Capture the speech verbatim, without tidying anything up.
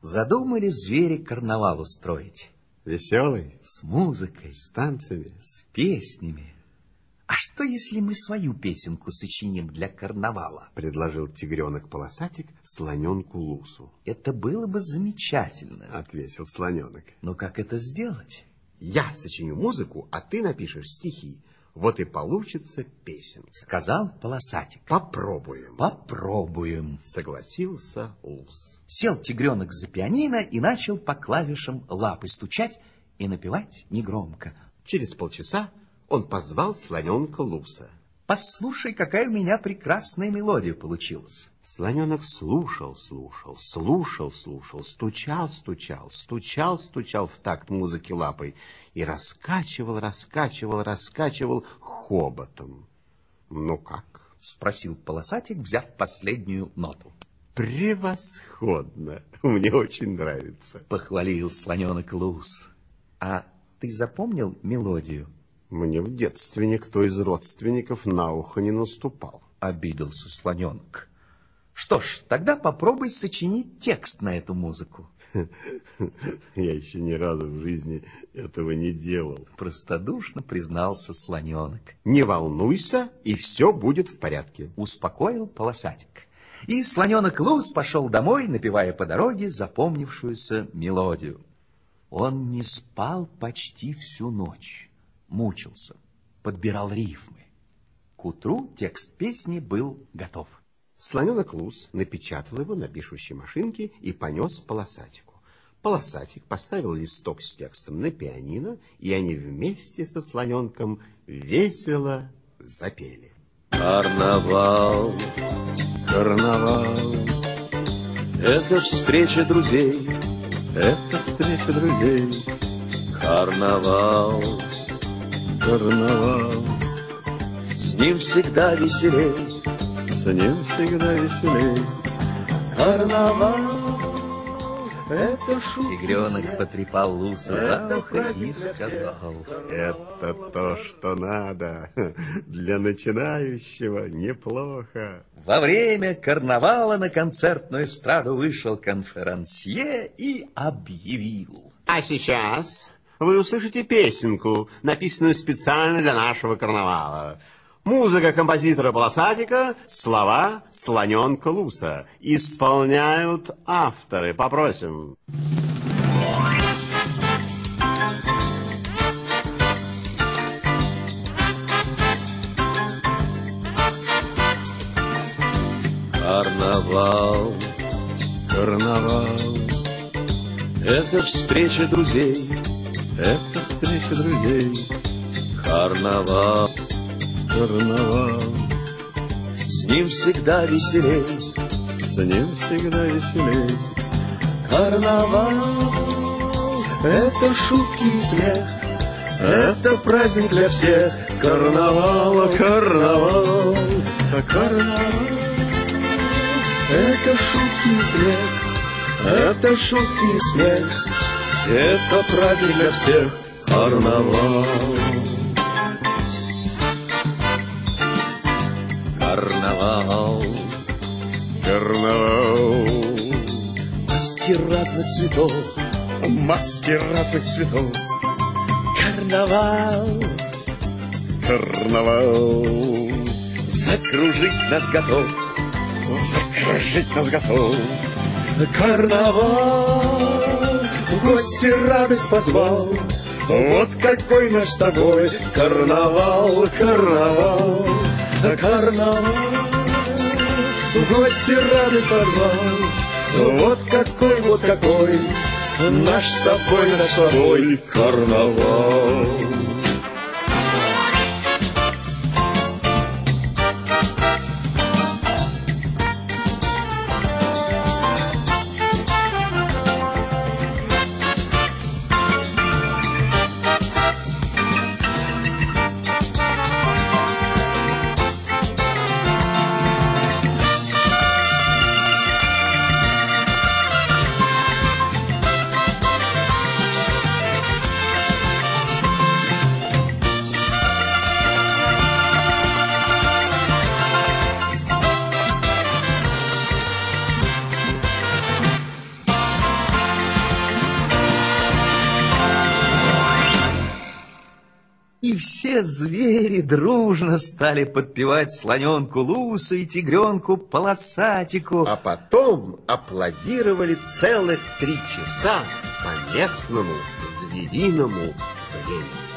Задумали звери карнавал устроить. Веселый? С музыкой, с танцами, с песнями. А что, если мы свою песенку сочиним для карнавала? Предложил тигренок-полосатик слоненку Лусу. Это было бы замечательно. Ответил слоненок. Но как это сделать? Я сочиню музыку, а ты напишешь стихи. Вот и получится песенка. Сказал полосатик. Попробуем. Попробуем. Согласился Лус. Сел тигренок за пианино и начал по клавишам лапы стучать и напевать негромко. Через полчаса он позвал слоненка Луса. Послушай, какая у меня прекрасная мелодия получилась. Слоненок слушал, слушал, слушал, слушал, стучал, стучал, стучал, стучал в такт музыки лапой и раскачивал, раскачивал, раскачивал хоботом. Ну как? Спросил полосатик, взяв последнюю ноту. Превосходно, мне очень нравится. Похвалил слоненок Лус. А ты запомнил мелодию? Мне в детстве никто из родственников на ухо не наступал. Обиделся слоненок. Что ж, тогда попробуй сочинить текст на эту музыку. Я еще ни разу в жизни этого не делал. Простодушно признался слоненок. Не волнуйся, и все будет в порядке. Успокоил полосатик. И слоненок Лус пошел домой, напевая по дороге запомнившуюся мелодию. Он не спал почти всю ночь. Мучился, подбирал рифмы. К утру текст песни был готов. Слоненок Лус напечатал его на пишущей машинке и понес полосатику. Полосатик поставил листок с текстом на пианино, и они вместе со слоненком весело запели. Карнавал, карнавал, это встреча друзей, это встреча друзей. Карнавал, карнавал, с ним всегда веселей, с ним всегда веселей. Карнавал, это шутки. Тигренок потрепал Луса за ухо и сказал: это то, что надо. Для начинающего неплохо. Во время карнавала на концертную эстраду вышел конферансье и объявил: а сейчас вы услышите песенку, написанную специально для нашего карнавала. Музыка композитора Полосатика, слова слоненка Луса. Исполняют авторы. Попросим. Карнавал, карнавал, это встреча друзей, это встреча друзей. Карнавал, карнавал, с ним всегда веселей, с ним всегда веселей. Карнавал, это шутки и смех, это праздник для всех. Карнавал, карнавал, карнавал, это шутки и смех, это шутки и смех, это праздник для всех. Карнавал. Карнавал, Карнавал. маски разных цветов, Маски разных цветов. карнавал, Карнавал. закружить нас готов, Закружить нас готов. карнавал, в гости радость позвал. Вот какой наш с тобой карнавал, карнавал, карнавал, в гости радость позвал. Вот какой, вот какой наш с тобой, наш с тобой карнавал. И все звери дружно стали подпевать слоненку Лусу и тигренку Полосатику. А потом аплодировали целых три часа по местному звериному времени.